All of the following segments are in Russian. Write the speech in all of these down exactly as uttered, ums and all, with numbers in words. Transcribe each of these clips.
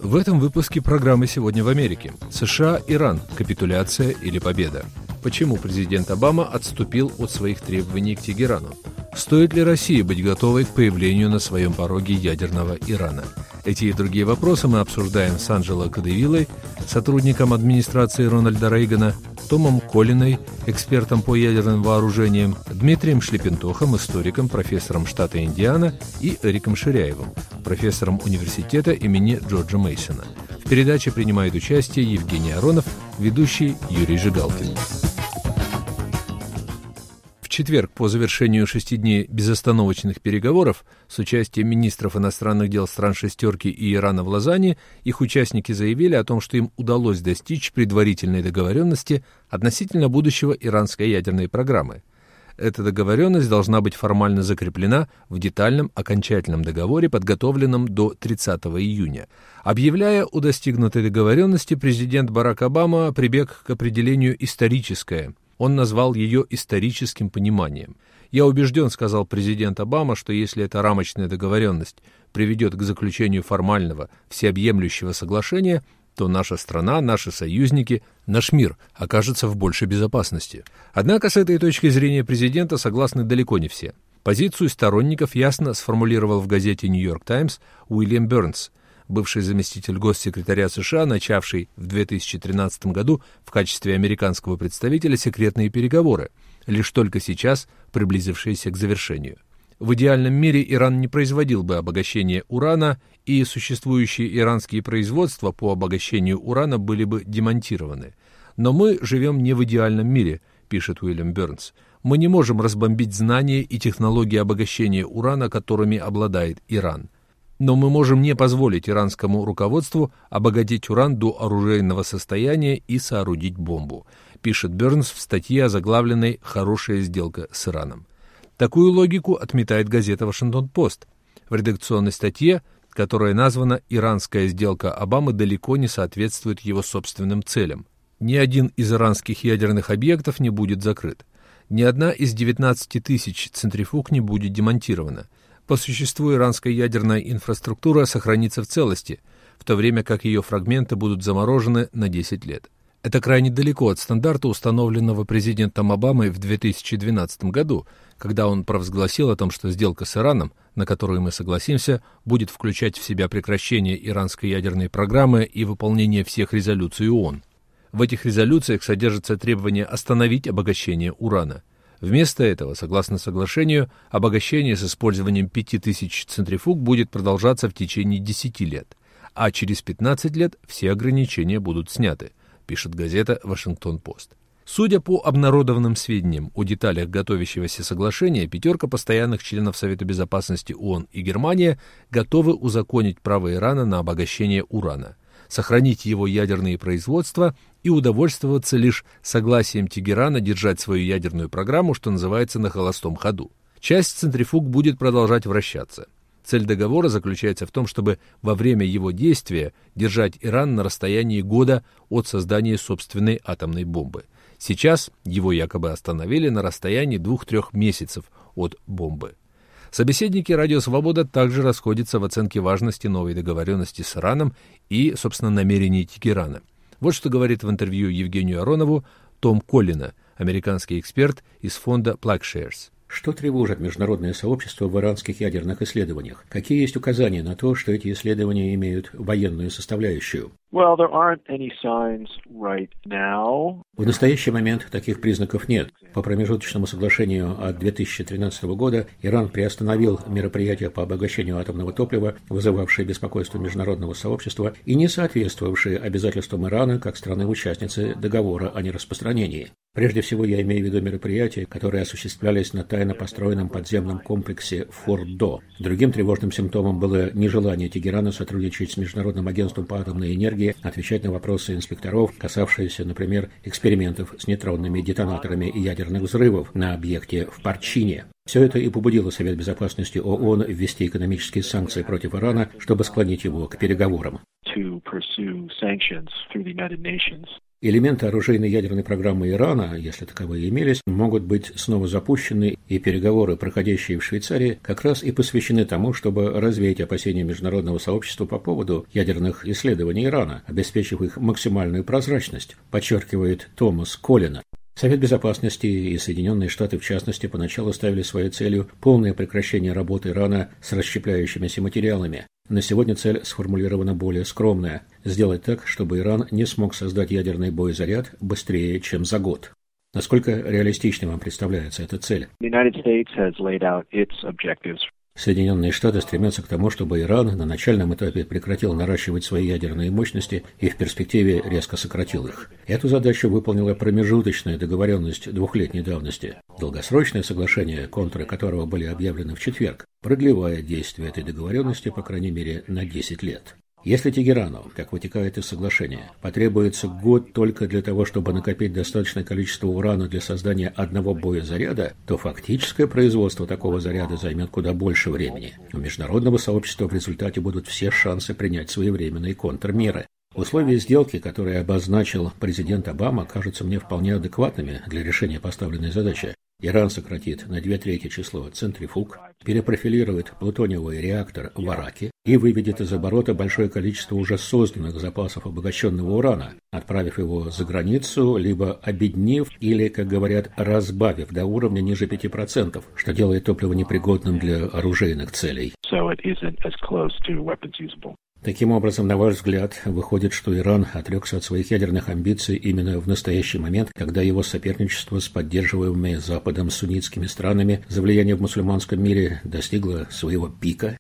В этом выпуске программы «Сегодня в Америке». США, Иран. Капитуляция или победа? Почему президент Обама отступил от своих требований к Тегерану? Стоит ли России быть готовой к появлению на своем пороге ядерного Ирана? Эти и другие вопросы мы обсуждаем с Анджело Кадевиллой, сотрудником администрации Рональда Рейгана, Томом Коллиной, экспертом по ядерным вооружениям, Дмитрием Шлепентохом, историком, профессором штата Индиана, и Эриком Ширяевым, профессором университета имени Джорджа Мейсона. В передаче принимает участие Евгений Аронов, ведущий Юрий Жигалкин. В четверг, по завершению шести дней безостановочных переговоров с участием министров иностранных дел стран «шестерки» и Ирана в Лозанне, их участники заявили о том, что им удалось достичь предварительной договоренности относительно будущего иранской ядерной программы. Эта договоренность должна быть формально закреплена в детальном окончательном договоре, подготовленном до тридцатого июня. Объявляя о достигнутой договоренности, президент Барак Обама прибег к определению «историческое». Он назвал ее историческим пониманием. «Я убежден, — сказал президент Обама, — что если эта рамочная договоренность приведет к заключению формального, всеобъемлющего соглашения, то наша страна, наши союзники, наш мир окажется в большей безопасности». Однако с этой точки зрения президента согласны далеко не все. Позицию сторонников ясно сформулировал в газете «Нью-Йорк Таймс» Уильям Бернс, бывший заместитель госсекретаря США, начавший в две тысячи тринадцатом году в качестве американского представителя секретные переговоры, лишь только сейчас приблизившиеся к завершению. В идеальном мире Иран не производил бы обогащение урана, и существующие иранские производства по обогащению урана были бы демонтированы. Но мы живем не в идеальном мире, пишет Уильям Бернс. Мы не можем разбомбить знания и технологии обогащения урана, которыми обладает Иран. Но мы можем не позволить иранскому руководству обогатить уран до оружейного состояния и соорудить бомбу, пишет Бернс в статье, озаглавленной «Хорошая сделка с Ираном». Такую логику отметает газета «Вашингтон-Пост». В редакционной статье, которая названа «Иранская сделка Обамы далеко не соответствует его собственным целям». Ни один из иранских ядерных объектов не будет закрыт. Ни одна из девятнадцати тысяч центрифуг не будет демонтирована. По существу иранская ядерная инфраструктура сохранится в целости, в то время как ее фрагменты будут заморожены на десять лет. Это крайне далеко от стандарта, установленного президентом Обамой в две тысячи двенадцатом году, когда он провозгласил о том, что сделка с Ираном, на которую мы согласимся, будет включать в себя прекращение иранской ядерной программы и выполнение всех резолюций ООН. В этих резолюциях содержится требование остановить обогащение урана. Вместо этого, согласно соглашению, обогащение с использованием пяти тысяч центрифуг будет продолжаться в течение десяти лет, а через пятнадцать лет все ограничения будут сняты, пишет газета «Вашингтон-Пост». Судя по обнародованным сведениям о деталях готовящегося соглашения, пятерка постоянных членов Совета Безопасности ООН и Германия готовы узаконить право Ирана на обогащение урана, сохранить его ядерные производства и удовольствоваться лишь согласием Тегерана держать свою ядерную программу, что называется, на холостом ходу. Часть центрифуг будет продолжать вращаться. Цель договора заключается в том, чтобы во время его действия держать Иран на расстоянии года от создания собственной атомной бомбы. Сейчас его якобы остановили на расстоянии двух-трех месяцев от бомбы. Собеседники «Радио Свобода» также расходятся в оценке важности новой договоренности с Ираном и, собственно, намерений Тегерана. Вот что говорит в интервью Евгению Аронову Том Коллина, американский эксперт из фонда PlugShares. Что тревожит международное сообщество в иранских ядерных исследованиях? Какие есть указания на то, что эти исследования имеют военную составляющую? Well, there aren't any signs right now. В настоящий момент таких признаков нет. По промежуточному соглашению от две тысячи тринадцатого года Иран приостановил мероприятия по обогащению атомного топлива, вызывавшие беспокойство международного сообщества и не соответствовавшие обязательствам Ирана как страны-участницы договора о нераспространении. Прежде всего, я имею в виду мероприятия, которые осуществлялись на тайно построенном подземном комплексе Фордо. Другим тревожным симптомом было нежелание Тегерана сотрудничать с Международным агентством по атомной энергии, отвечать на вопросы инспекторов, касавшиеся, например, экспериментов с нейтронными детонаторами и ядерных взрывов на объекте в Парчине. Все это и побудило Совет Безопасности ООН ввести экономические санкции против Ирана, чтобы склонить его к переговорам. Элементы оружейной ядерной программы Ирана, если таковые имелись, могут быть снова запущены, и переговоры, проходящие в Швейцарии, как раз и посвящены тому, чтобы развеять опасения международного сообщества по поводу ядерных исследований Ирана, обеспечив их максимальную прозрачность, подчеркивает Томас Коллинер. Совет Безопасности и Соединенные Штаты, в частности, поначалу ставили своей целью полное прекращение работы Ирана с расщепляющимися материалами. На сегодня цель сформулирована более скромная – сделать так, чтобы Иран не смог создать ядерный боезаряд быстрее, чем за год. Насколько реалистичной вам представляется эта цель? Соединенные Штаты стремятся к тому, чтобы Иран на начальном этапе прекратил наращивать свои ядерные мощности и в перспективе резко сократил их. Эту задачу выполнила промежуточная договоренность двухлетней давности. Долгосрочное соглашение, контуры которого были объявлены в четверг, продлевает действие этой договоренности, по крайней мере, на десять лет. Если Тегерану, как вытекает из соглашения, потребуется год только для того, чтобы накопить достаточное количество урана для создания одного боезаряда, то фактическое производство такого заряда займет куда больше времени. У международного сообщества в результате будут все шансы принять своевременные контрмеры. Условия сделки, которые обозначил президент Обама, кажутся мне вполне адекватными для решения поставленной задачи. Иран сократит на две трети число центрифуг, перепрофилирует плутониевый реактор в Араке и выведет из оборота большое количество уже созданных запасов обогащенного урана, отправив его за границу, либо обеднив или, как говорят, разбавив до уровня ниже пяти процентов, что делает топливо непригодным для оружейных целей. Таким образом, на ваш взгляд, выходит, что Иран отрекся от своих ядерных амбиций именно в настоящий момент, когда его соперничество с поддерживаемыми Западом суннитскими странами за влияние в мусульманском мире достигло своего пика?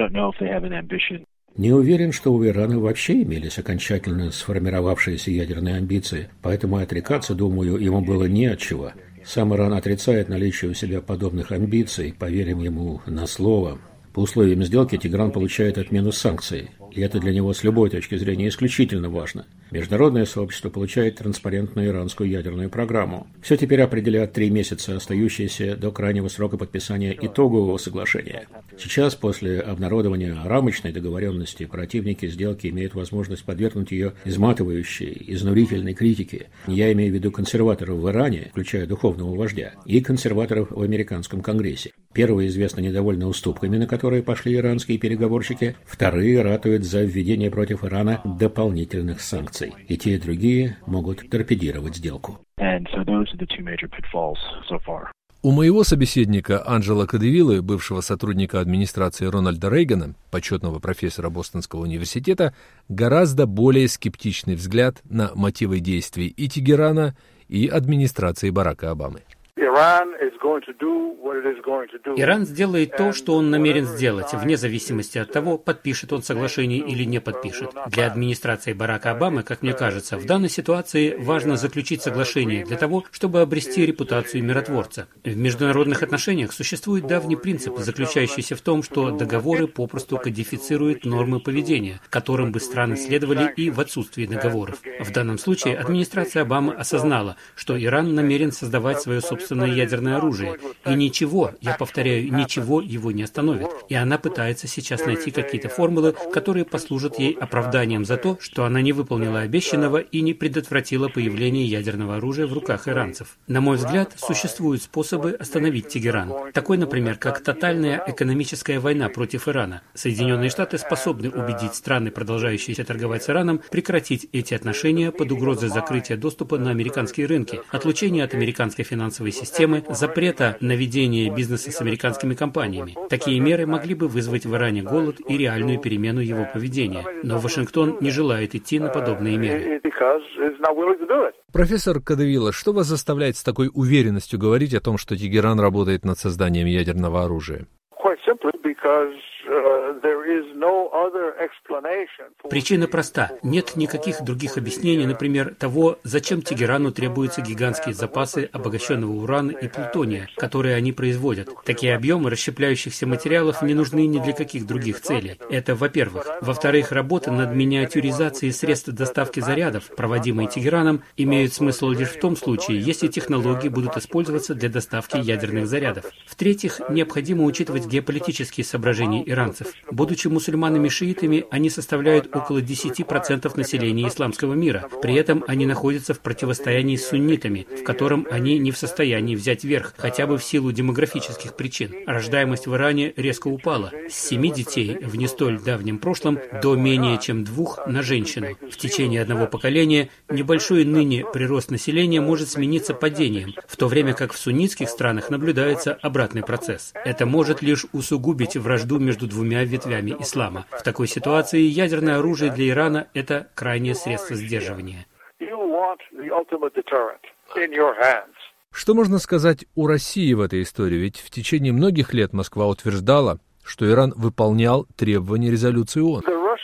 Не уверен, что у Ирана вообще имелись окончательно сформировавшиеся ядерные амбиции, поэтому отрекаться, думаю, ему было не от чего. Сам Иран отрицает наличие у себя подобных амбиций, поверим ему на слово. По условиям сделки Тегеран получает отмену санкций, и это для него с любой точки зрения исключительно важно. Международное сообщество получает транспарентную иранскую ядерную программу. Все теперь определят три месяца, остающиеся до крайнего срока подписания итогового соглашения. Сейчас, после обнародования рамочной договоренности, противники сделки имеют возможность подвергнуть ее изматывающей, изнурительной критике. Я имею в виду консерваторов в Иране, включая духовного вождя, и консерваторов в американском Конгрессе. Первые известно недовольны уступками, на которые пошли иранские переговорщики, вторые ратуют за введение против Ирана дополнительных санкций. И те, и другие могут торпедировать сделку. У моего собеседника Анджела Кадевиллы, бывшего сотрудника администрации Рональда Рейгана, почетного профессора Бостонского университета, гораздо более скептичный взгляд на мотивы действий и Тегерана, и администрации Барака Обамы. Иран сделает то, что он намерен сделать, вне зависимости от того, подпишет он соглашение или не подпишет. Для администрации Барака Обамы, как мне кажется, в данной ситуации важно заключить соглашение для того, чтобы обрести репутацию миротворца. В международных отношениях существует давний принцип, заключающийся в том, что договоры попросту кодифицируют нормы поведения, которым бы страны следовали и в отсутствии договоров. В данном случае администрация Обамы осознала, что Иран намерен создавать свое собственное ядерное оружие, и ничего, я повторяю, ничего его не остановит. И она пытается сейчас найти какие-то формулы, которые послужат ей оправданием за то, что она не выполнила обещанного и не предотвратила появление ядерного оружия в руках иранцев. На мой взгляд, существуют способы остановить Тегеран. Такой, например, как тотальная экономическая война против Ирана. Соединенные Штаты способны убедить страны, продолжающиеся торговать с Ираном, прекратить эти отношения под угрозой закрытия доступа на американские рынки, отлучения от американской финансовой системы, запрета на ведение бизнеса с американскими компаниями. Такие меры могли бы вызвать в Иране голод и реальную перемену его поведения. Но Вашингтон не желает идти на подобные меры. Профессор Кадевилла, что вас заставляет с такой уверенностью говорить о том, что Тегеран работает над созданием ядерного оружия? Причина проста. Нет никаких других объяснений, например, того, зачем Тегерану требуются гигантские запасы обогащенного урана и плутония, которые они производят. Такие объемы расщепляющихся материалов не нужны ни для каких других целей. Это, во-первых. Во-вторых, работы над миниатюризацией средств доставки зарядов, проводимые Тегераном, имеют смысл лишь в том случае, если технологии будут использоваться для доставки ядерных зарядов. В-третьих, необходимо учитывать геополитические события соображений иранцев. Будучи мусульманами-шиитами, они составляют около десять процентов населения исламского мира. При этом они находятся в противостоянии с суннитами, в котором они не в состоянии взять верх, хотя бы в силу демографических причин. Рождаемость в Иране резко упала с семи детей в не столь давнем прошлом до менее чем двух на женщину. В течение одного поколения небольшой ныне прирост населения может смениться падением, в то время как в суннитских странах наблюдается обратный процесс. Это может лишь усугубить вражду между двумя ветвями ислама. В такой ситуации ядерное оружие для Ирана – это крайнее средство сдерживания. Что можно сказать о России в этой истории? Ведь в течение многих лет Москва утверждала, что Иран выполнял требования резолюции ООН.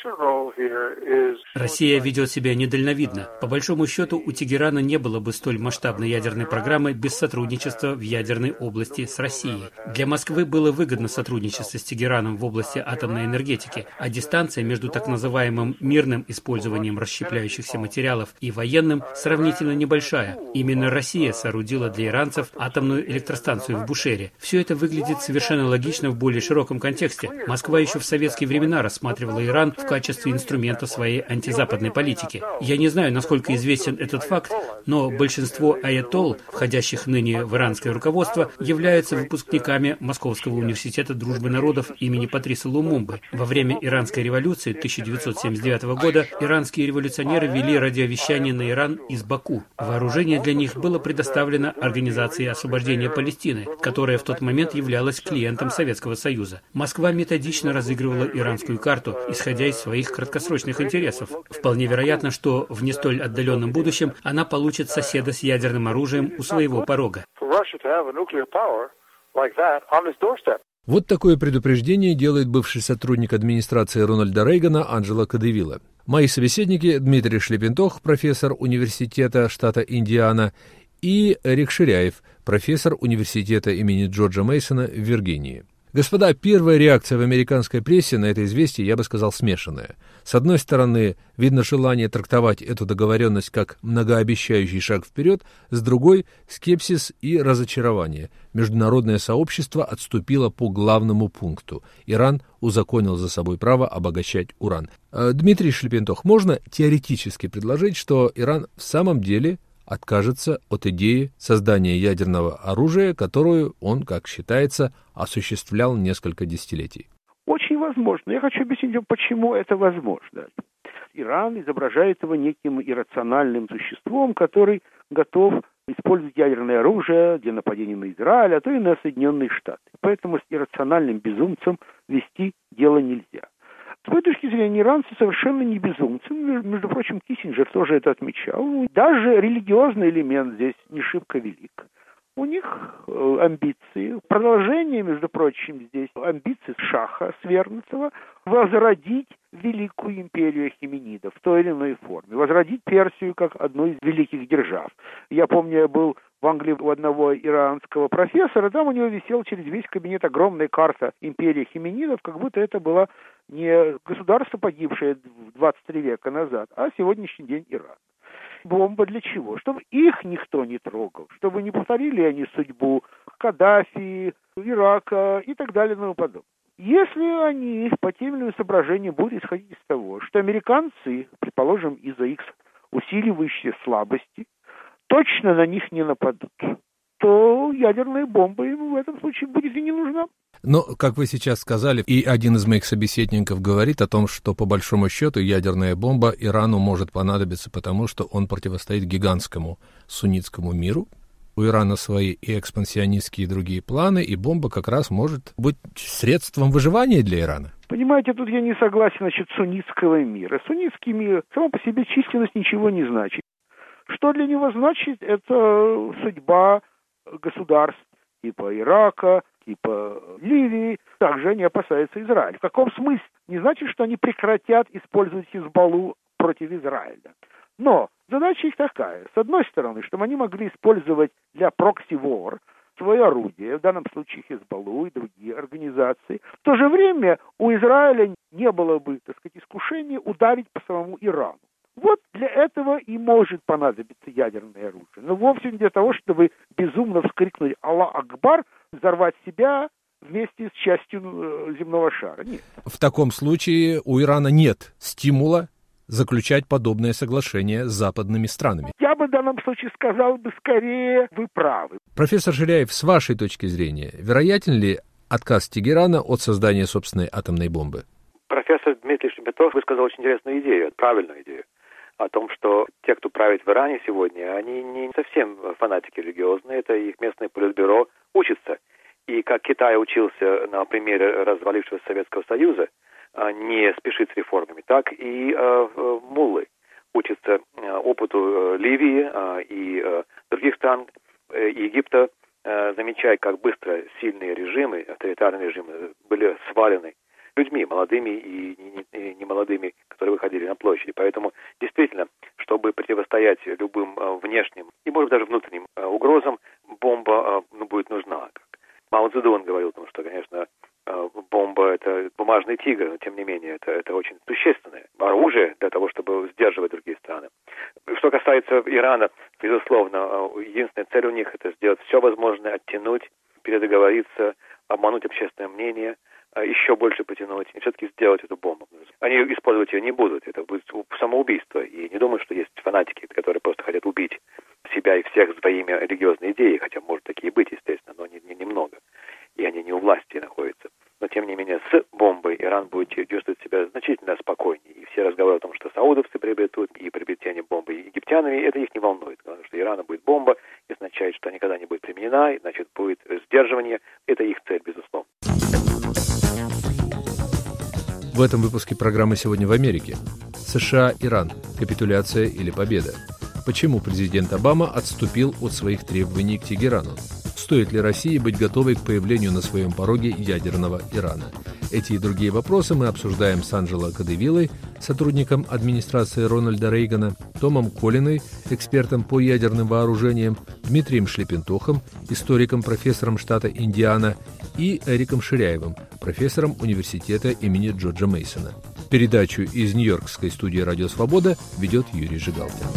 Россия ведет себя недальновидно. По большому счету, у Тегерана не было бы столь масштабной ядерной программы без сотрудничества в ядерной области с Россией. Для Москвы было выгодно сотрудничество с Тегераном в области атомной энергетики, а дистанция между так называемым мирным использованием расщепляющихся материалов и военным сравнительно небольшая. Именно Россия соорудила для иранцев атомную электростанцию в Бушере. Все это выглядит совершенно логично в более широком контексте. Москва еще в советские времена рассматривала Иран в качестве инструмента своей антизападной политики. Я не знаю, насколько известен этот факт, но большинство аятолл, входящих ныне в иранское руководство, являются выпускниками Московского университета дружбы народов имени Патриса Лумумбы. Во время иранской революции тысяча девятьсот семьдесят девятого года иранские революционеры вели радиовещание на Иран из Баку. Вооружение для них было предоставлено Организации освобождения Палестины, которая в тот момент являлась клиентом Советского Союза. Москва методично разыгрывала иранскую карту, исходя из своих краткосрочных интересов. Вполне вероятно, что в не столь отдаленном будущем она получит соседа с ядерным оружием у своего порога. Вот такое предупреждение делает бывший сотрудник администрации Рональда Рейгана Анджело Кадевилла. Мои собеседники — Дмитрий Шлепентох, профессор университета штата Индиана, и Эрик Ширяев, профессор университета имени Джорджа Мейсона в Виргинии. Господа, первая реакция в американской прессе на это известие, я бы сказал, смешанная. С одной стороны, видно желание трактовать эту договоренность как многообещающий шаг вперед, с другой — скепсис и разочарование. Международное сообщество отступило по главному пункту. Иран узаконил за собой право обогащать уран. Дмитрий Шлепентох, можно теоретически предложить, что Иран в самом деле откажется от идеи создания ядерного оружия, которую он, как считается, осуществлял несколько десятилетий? Очень возможно. Я хочу объяснить вам, почему это возможно. Иран изображает его неким иррациональным существом, который готов использовать ядерное оружие для нападения на Израиль, а то и на Соединенные Штаты. Поэтому с иррациональным безумцем вести дело нельзя. С моей точки зрения, иранцы совершенно не безумцы. Между прочим, Киссинджер тоже это отмечал. Даже религиозный элемент здесь не шибко велик. У них э, амбиции. Продолжение, между прочим, здесь амбиции Шаха Свергнутого возродить великую империю ахименидов в той или иной форме. Возродить Персию как одну из великих держав. Я помню, я был в Англии у одного иранского профессора, там у него висела через весь кабинет огромная карта империи ахименидов, как будто это было не государство, погибшее двадцать три века назад, а сегодняшний день Иран. Бомба для чего? Чтобы их никто не трогал, чтобы не повторили они судьбу Каддафи, Ирака и так далее и тому подобное. Если они по тем или иным соображениям будут исходить из того, что американцы, предположим, из-за их усиливающейся слабости, точно на них не нападут, то ядерная бомба им в этом случае будет и не нужна. Но, как вы сейчас сказали, и один из моих собеседников говорит о том, что по большому счету ядерная бомба Ирану может понадобиться, потому что он противостоит гигантскому суннитскому миру. У Ирана свои и экспансионистские и другие планы, и бомба как раз может быть средством выживания для Ирана. Понимаете, тут я не согласен насчет суннитского мира. Суннитский мир сам по себе численность ничего не значит. Что для него значит, это судьба государств типа Ирака, типа Ливии. Также они опасаются Израиля. В каком смысле? Не значит, что они прекратят использовать Хизбаллу против Израиля. Но задача их такая. С одной стороны, чтобы они могли использовать для прокси-вор свое орудие, в данном случае Хизбаллу и другие организации. В то же время у Израиля не было бы, так сказать, искушения ударить по самому Ирану. Вот для этого и может понадобиться ядерное оружие. Но вовсе не для того, чтобы безумно вскрикнуть «Аллах Акбар», взорвать себя вместе с частью земного шара. Нет. В таком случае у Ирана нет стимула заключать подобное соглашение с западными странами. Я бы в данном случае сказал бы скорее, вы правы. Профессор Ширяев, с вашей точки зрения, вероятен ли отказ Тегерана от создания собственной атомной бомбы? Профессор Дмитрий Шлепетов высказал очень интересную идею, правильную идею, о том, что те, кто правит в Иране сегодня, они не совсем фанатики религиозные, это их местное политбюро учится. И как Китай учился на примере развалившегося Советского Союза не спешить с реформами, так и э, муллы учатся опыту Ливии э, и э, других стран, э, Египта, э, замечая, как быстро сильные режимы, авторитарные режимы были свалены людьми, молодыми и немолодыми, которые выходили на площади. Поэтому, действительно, чтобы противостоять любым э, внешним и, может, даже внутренним э, угрозам, бомба э, ну, будет нужна. Мао Цзэдун говорил о том, что, конечно, бомба — это бумажный тигр, но, тем не менее, это, это очень существенное оружие для того, чтобы сдерживать другие страны. Что касается Ирана, безусловно, единственная цель у них — это сделать все возможное, оттянуть, передоговориться, обмануть общественное мнение, еще больше потянуть и все-таки сделать эту бомбу. Они использовать ее не будут, это будет самоубийство. И не думаю, что есть фанатики, которые просто хотят убить себя и всех своими религиозной идеей, хотя, может, такие быть, естественно, но не, не, немного. И они не у власти находятся. Но, тем не менее, с бомбой Иран будет чувствовать себя значительно спокойнее. И все разговоры о том, что саудовцы приобретут и приобретение бомбы египтянами, это их не волнует. Потому что Ирана будет бомба, и означает, что никогда не будет применена, и, значит, будет сдерживание. Это их цель, безусловно. В этом выпуске программы «Сегодня в Америке». США-Иран. Капитуляция или победа? Почему президент Обама отступил от своих требований к Тегерану? Стоит ли России быть готовой к появлению на своем пороге ядерного Ирана? Эти и другие вопросы мы обсуждаем с Анджело Кадевиллой, сотрудником администрации Рональда Рейгана, Томом Коллиной, экспертом по ядерным вооружениям, Дмитрием Шлепентохом, историком, профессором штата Индиана, и Эриком Ширяевым, профессором университета имени Джорджа Мейсона. Передачу из Нью-Йоркской студии «Радио Свобода» ведет Юрий Жигалкин.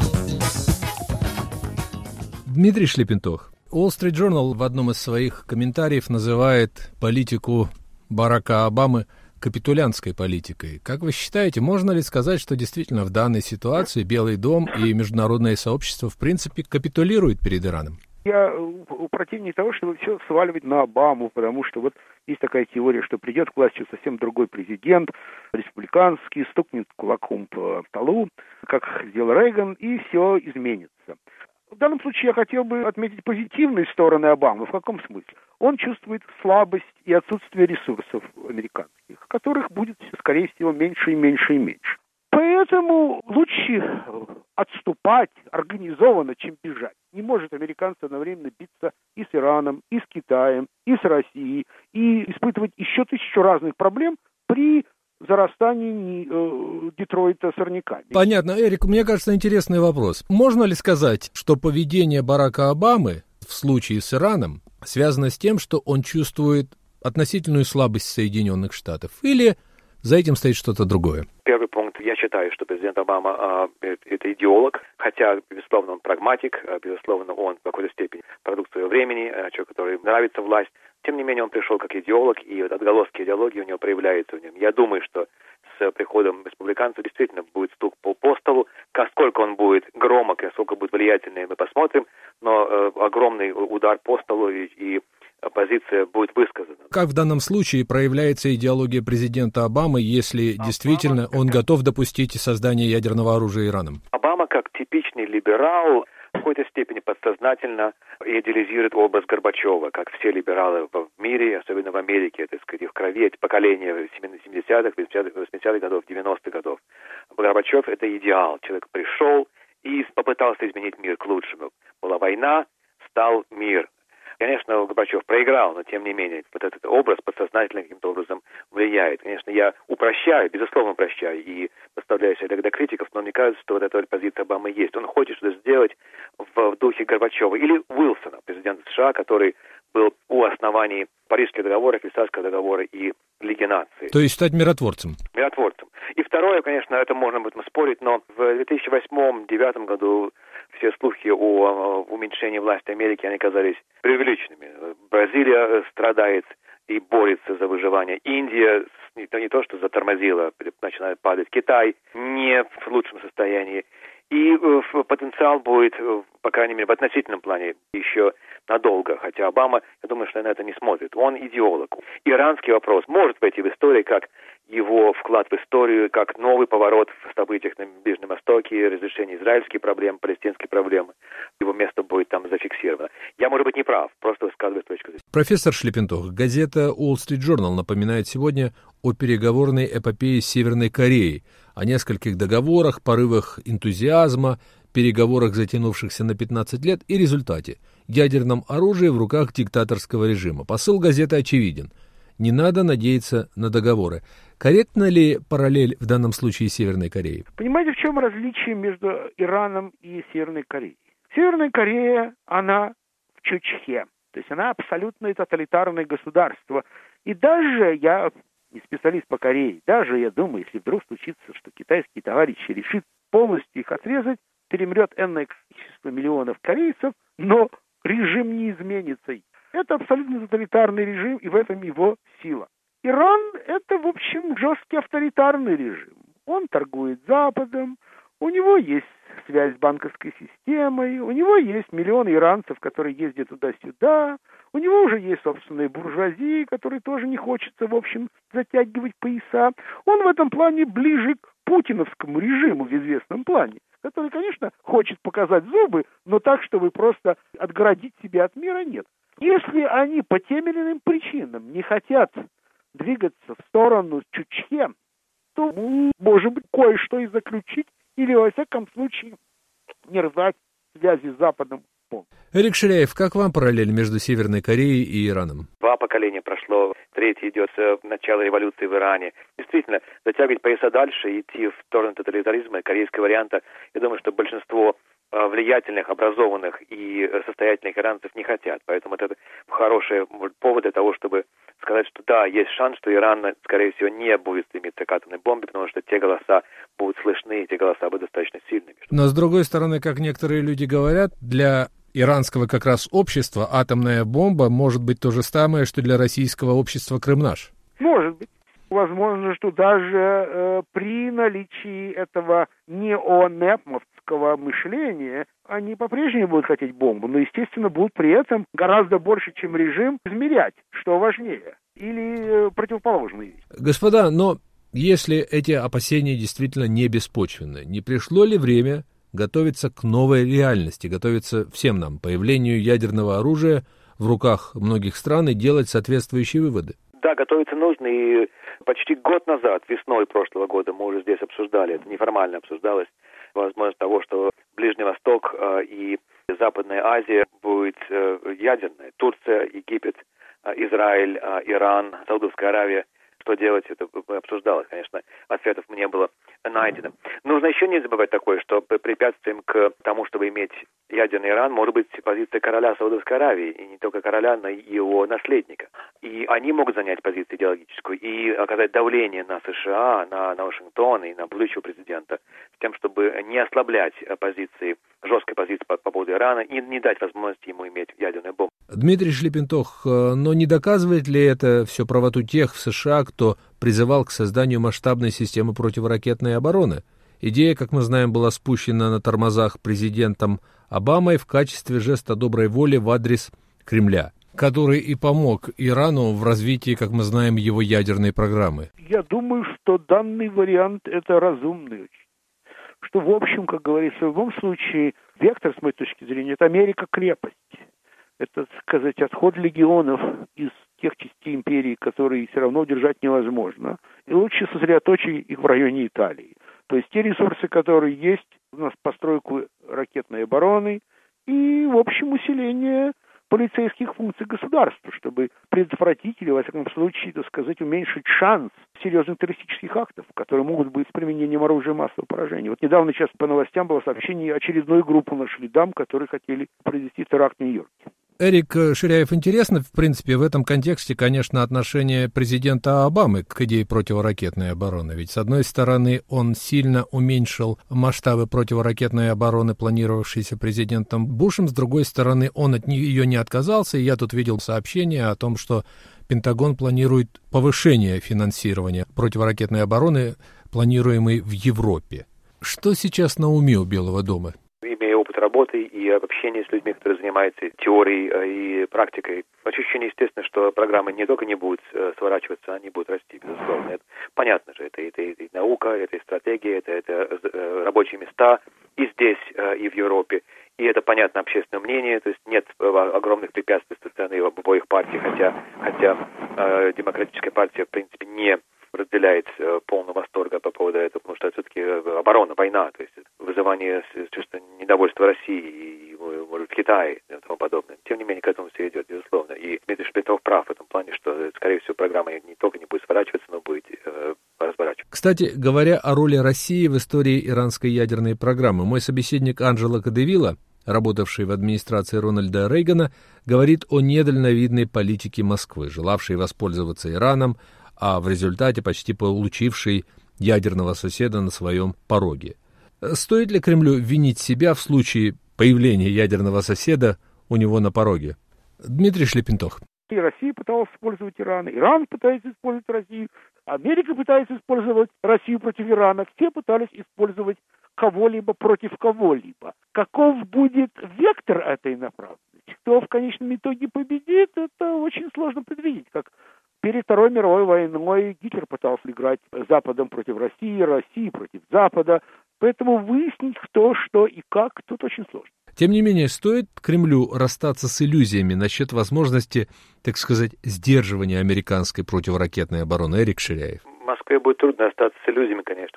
Дмитрий Шлепентох. Wall Street Journal в одном из своих комментариев называет политику Барака Обамы капитулянтской политикой. Как вы считаете, можно ли сказать, что действительно в данной ситуации Белый дом и международное сообщество в принципе капитулируют перед Ираном? Я противник того, чтобы все сваливать на Обаму, потому что вот есть такая теория, что придет к власти совсем другой президент, республиканский, стукнет кулаком по столу, как сделал Рейган, и все изменится. В данном случае я хотел бы отметить позитивные стороны Обамы. В каком смысле? Он чувствует слабость и отсутствие ресурсов американских, которых будет, скорее всего, меньше и меньше и меньше. Поэтому лучше отступать организованно, чем бежать. Не может американцы одновременно биться и с Ираном, и с Китаем, и с Россией, и испытывать еще тысячу разных проблем при зарастании э, Детройта сорняками. Понятно. Эрик, мне кажется, интересный вопрос. Можно ли сказать, что поведение Барака Обамы в случае с Ираном связано с тем, что он чувствует относительную слабость Соединенных Штатов? Или за этим стоит что-то другое? Первый пункт. Я считаю, что президент Обама э, это идеолог, хотя, безусловно, он прагматик, э, безусловно, он в какой-то степени продукт своего времени, э, человек, который нравится власть. Тем не менее, он пришел как идеолог, и вот отголоски идеологии у него проявляются в нем. Я думаю, что с приходом республиканцев действительно будет стук по, по столу. Насколько он будет громок, насколько будет влиятельный, мы посмотрим, но э, огромный удар по столу и, и позиция будет высказана. Как в данном случае проявляется идеология президента Обамы, если Обама, действительно он как... готов допустить создание ядерного оружия Ираном? Обама, как типичный либерал, в какой-то степени подсознательно идеализирует образ Горбачева, как все либералы в мире, особенно в Америке, так сказать, в крови, эти поколения семидесятых, восьмидесятых годов, девяностых годов. Горбачев — это идеал. Человек пришел и попытался изменить мир к лучшему. Была война, стал мир. Конечно, Горбачев проиграл, но тем не менее, вот этот образ подсознательно каким-то образом влияет. Конечно, я упрощаю, безусловно упрощаю, и поставляю себя для критиков, но мне кажется, что вот эта позиция Обамы есть. Он хочет что-то сделать в, в духе Горбачева или Уилсона, президента США, который был у оснований Парижского договора, Версальского договора и Лиги наций. То есть стать миротворцем? Миротворцем. И второе, конечно, это можно будет спорить, но в две тысячи восьмом — две тысячи девятом году все слухи о уменьшении власти Америки, они казались преувеличенными. Бразилия страдает, и борется за выживание. Индия не то, не то что затормозила, начинает падать. Китай не в лучшем состоянии. И э, потенциал будет, э, по крайней мере, в относительном плане еще надолго. Хотя Обама, я думаю, что на это не смотрит. Он идеолог. Иранский вопрос может войти в историю как его вклад в историю, как новый поворот в событиях на Ближнем Востоке, разрешение израильских проблем, палестинских проблем. Его место будет там зафиксировано. Я, может быть, не прав, просто высказываю точку зрения. Профессор Шлепентох, газета Wall Street Journal напоминает сегодня о переговорной эпопее с Северной Кореей, о нескольких договорах, порывах энтузиазма, переговорах, затянувшихся на пятнадцать лет, и результате – ядерном оружии в руках диктаторского режима. Посыл газеты очевиден. Не надо надеяться на договоры. Корректна ли параллель в данном случае с Северной Кореей? Понимаете, в чем различие между Ираном и Северной Кореей? Северная Корея, она в Чучхе. То есть она абсолютно тоталитарное государство. И даже, я не специалист по Корее, даже, я думаю, если вдруг случится, что китайский товарищ решит полностью их отрезать, перемрет энное количество миллионов корейцев, но режим не изменится. Это абсолютно тоталитарный режим, и в этом его сила. Иран – это, в общем, жесткий авторитарный режим. Он торгует Западом, у него есть связь с банковской системой, у него есть миллионы иранцев, которые ездят туда-сюда, у него уже есть собственная буржуазия, которой тоже не хочется, в общем, затягивать пояса. Он в этом плане ближе к путиновскому режиму в известном плане, который, конечно, хочет показать зубы, но так, чтобы просто отгородить себя от мира, нет. Если они по тем или иным причинам не хотят двигаться в сторону Чучхе, то, может быть, кое-что и заключить, или, во всяком случае, не рвать связи с Западом. Эрик Ширяев, как вам параллель между Северной Кореей и Ираном? Два поколения прошло, третье идет с начала революции в Иране. Действительно, затягивать пояса дальше, идти в сторону тоталитаризма, корейского варианта, я думаю, что большинство влиятельных, образованных и состоятельных иранцев не хотят. Поэтому это хороший повод для того, чтобы сказать, что да, есть шанс, что Иран, скорее всего, не будет стремиться к атомной бомбе, потому что те голоса будут слышны, и те голоса будут достаточно сильными. Но, с другой стороны, как некоторые люди говорят, для иранского как раз общества атомная бомба может быть то же самое, что для российского общества Крым наш. Может быть. Возможно, что даже э, при наличии этого неонепмовского мышления они по-прежнему будут хотеть бомбу, но, естественно, будут при этом гораздо больше, чем режим, измерять, что важнее, или э, противоположные вещи. Господа, но если эти опасения действительно не беспочвенны, не пришло ли время готовиться к новой реальности, готовиться всем нам, появлению ядерного оружия в руках многих стран и делать соответствующие выводы? Да, готовиться нужно, и почти год назад, весной прошлого года, мы уже здесь обсуждали, это неформально обсуждалось, возможность того, что Ближний Восток э, и Западная Азия будет э, ядерная. Турция, Египет, э, Израиль, э, Иран, Саудовская Аравия. Что делать, это обсуждалось, конечно, ответов не было найдено. Нужно еще не забывать такое, что препятствием к тому, чтобы иметь ядерный Иран, может быть позиция короля Саудовской Аравии, и не только короля, но и его наследника. И они могут занять позицию идеологическую и оказать давление на США, на, на Вашингтон и на будущего президента, с тем, чтобы не ослаблять позиции, жесткой позиции по, по поводу Ирана и не дать возможности ему иметь ядерную бомбу. Дмитрий Шлепентох, но не доказывает ли это все правоту тех в США, кто призывал к созданию масштабной системы противоракетной обороны? Идея, как мы знаем, была спущена на тормозах президентом Обамой в качестве жеста доброй воли в адрес Кремля, который и помог Ирану в развитии, как мы знаем, его ядерной программы. Я думаю, что данный вариант – это разумный очень. Что, в общем, как говорится, в любом случае, вектор, с моей точки зрения, это Америка-крепость. Это, так сказать, отход легионов из тех частей империи, которые все равно удержать невозможно. И лучше сосредоточить их в районе Италии. То есть те ресурсы, которые есть, у нас постройку ракетной обороны и, в общем, усиление полицейских функций государства, чтобы предотвратить или, во всяком случае, так сказать, уменьшить шанс серьезных террористических актов, которые могут быть с применением оружия массового поражения. Вот недавно сейчас по новостям было сообщение, очередную группу нашли дам, которые хотели произвести теракт в Нью-Йорке. Эрик Ширяев, интересно, в принципе, в этом контексте, конечно, отношение президента Обамы к идее противоракетной обороны. Ведь, с одной стороны, он сильно уменьшил масштабы противоракетной обороны, планировавшейся президентом Бушем, с другой стороны, он от нее не отказался, и я тут видел сообщение о том, что Пентагон планирует повышение финансирования противоракетной обороны, планируемой в Европе. Что сейчас на уме у Белого дома? Имея опыт работы и общения с людьми, которые занимаются теорией и практикой, ощущение, естественно, что программы не только не будут сворачиваться, они будут расти, безусловно. Это понятно же, это, это, это наука, это и стратегия, это, это рабочие места и здесь, и в Европе. И это понятно общественное мнение, то есть нет огромных препятствий со стороны обоих партий, хотя, хотя э, демократическая партия, в принципе, не разделяет э, полного восторга по поводу этого, потому что это все-таки оборона, война, то есть вызывание чувства недовольства России и, может, Китая и тому подобное. Тем не менее, к этому все идет, безусловно. И Дмитрий Шпитов прав в этом плане, что, скорее всего, программа не только не будет сворачиваться, но будет э, разворачиваться. Кстати, говоря о роли России в истории иранской ядерной программы, мой собеседник Анджело Кадевила, работавший в администрации Рональда Рейгана, говорит о недальновидной политике Москвы, желавшей воспользоваться Ираном, а в результате почти получившей ядерного соседа на своем пороге. Стоит ли Кремлю винить себя в случае появления ядерного соседа у него на пороге? Дмитрий Шлепентох. И Россия пыталась использовать Иран, Иран пытается использовать Россию, Америка пытается использовать Россию против Ирана, все пытались использовать кого-либо против кого-либо. Каков будет вектор этой направленности? Кто в конечном итоге победит, это очень сложно предвидеть. Как перед Второй мировой войной Гитлер пытался играть Западом против России, России против Запада. Поэтому выяснить, кто, что и как, тут очень сложно. Тем не менее, стоит Кремлю расстаться с иллюзиями насчет возможности, так сказать, сдерживания американской противоракетной обороны? Эрик Ширяев. Москве будет трудно остаться с иллюзиями, конечно.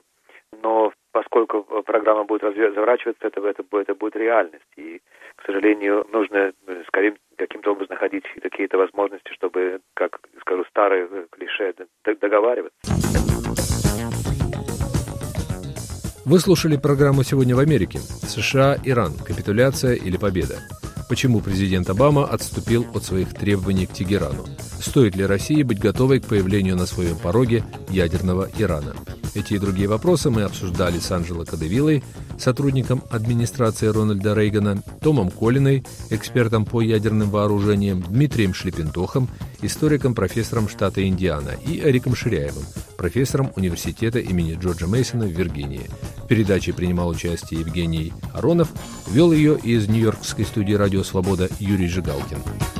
Но поскольку программа будет разворачиваться, это, это, это будет реальность. И, к сожалению, нужно скорее каким-то образом находить какие-то возможности, чтобы, как скажу, старые клише, договариваться. Вы слушали программу «Сегодня в Америке». США, Иран. Капитуляция или победа? Почему президент Обама отступил от своих требований к Тегерану? Стоит ли России быть готовой к появлению на своем пороге ядерного Ирана? Эти и другие вопросы мы обсуждали с Анджело Кадевилой, сотрудником администрации Рональда Рейгана, Томом Колиной, экспертом по ядерным вооружениям, Дмитрием Шлепентохом, историком, профессором штата Индиана, и Эриком Ширяевым, профессором университета имени Джорджа Мейсона в Виргинии. В передаче принимал участие Евгений Аронов, вел ее из нью-йоркской студии «Радио Свобода» Юрий Жигалкин.